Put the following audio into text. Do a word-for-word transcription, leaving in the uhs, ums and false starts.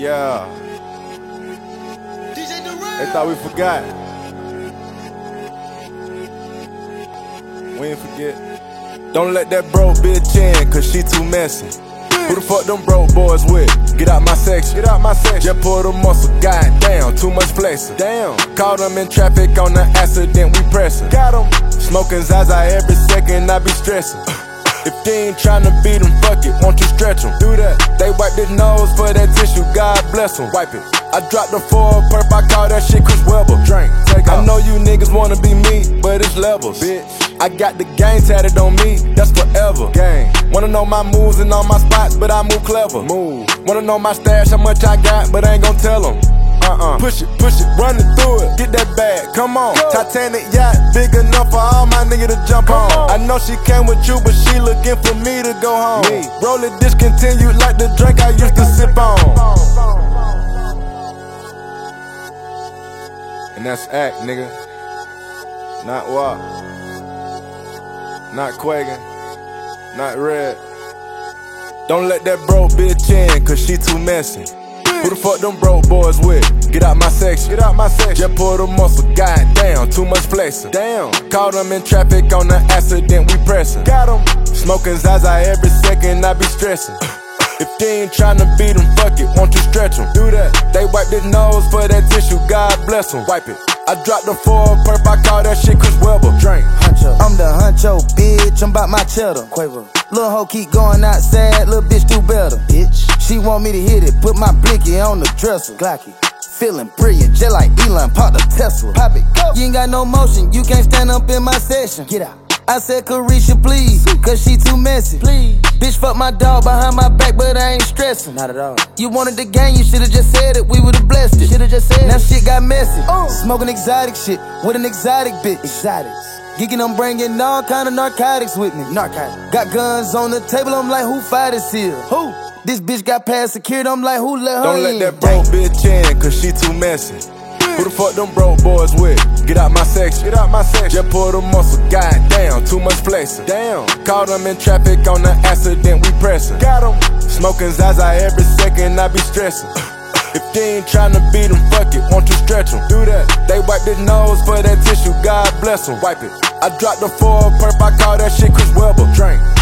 Yeah. They thought we forgot. We ain't forget. Don't let that broke bitch in, cause she too messy. Who the fuck them broke boys with? Get out my section. Get out my section. Just pull the muscle. Goddamn, too much flexing. Damn. Caught them in traffic on the accident, we pressin'. Got them. Smoking Zaza every second, I be stressin'. If they ain't tryna beat them, fuck it, won't you stretch them? Do that. They wipe their nose for that tissue, God bless them. Wipe it. I dropped the four perp, I call that shit Chris Webber. Drink, take off. I know you niggas wanna be me, but it's levels. Bitch. I got the game tatted on me, that's forever. Gang. Wanna know my moves and all my spots, but I move clever. Move. Wanna know my stash, how much I got, but I ain't gon' tell them. Uh-uh. Push it, push it, run it through it. Get that bag, come on. Go. Titanic yacht, big enough for all my niggas to jump on. on. I know she came with you, but she looking for me to go home. Me. Roll it discontinued like the drink I used to sip on. And that's act, nigga. Not walk. Not Quagan. Not red. Don't let that broke bitch in, cause she too messy. Who the fuck them broke boys with? Get out my section. Get out my section. Just pull the muscle. Goddamn, too much flexing. Damn. Caught them in traffic on the accident, we pressin'. Got them. Smoking Zaza every second, I be stressin'. If they ain't tryna beat them, fuck it, won't you stretch them? Do that. They wipe their nose for that tissue, God bless them. Wipe it. I dropped the four perp, I call that shit Chris Webber. Drink. Huncho. I'm the huncho, bitch, I'm bout my cheddar. Quavo. Lil' hoe keep going outside, lil' bitch do better. Bitch. She want me to hit it, put my blicky on the dresser. Glocky. Feeling brilliant, just like Elon, pop the Tesla. Pop it, go. You ain't got no motion, you can't stand up in my session. Get out. I said Carisha, please, cause she too messy. Please. Bitch, fuck my dog behind my back, but I ain't stressing. Not at all. You wanted the game, you should've just said it, we would've blessed it. Should've just said now it. Shit got messy. Oh. Smoking exotic shit with an exotic bitch. Exotics. Geeking, I'm bringing all kind of narcotics with me. Narcotics. Got guns on the table, I'm like, who fight this here? Who? This bitch got past security, I'm like, who let her Don't in? let that broke bitch in, cause she too messy. Who the fuck them broke boys with? Get out my section. Get out my section. Just pull the muscle. Goddamn, too much flexing. Damn. Caught them in traffic on the accident, we pressin'. Got them. Smoking Zaza every second, I be stressin'. If they ain't tryna beat them, fuck it, won't you stretch them? Do that. They wipe their nose for that tissue, God bless them. Wipe it. I dropped the four perp, I call that shit Chris Webber. Drink.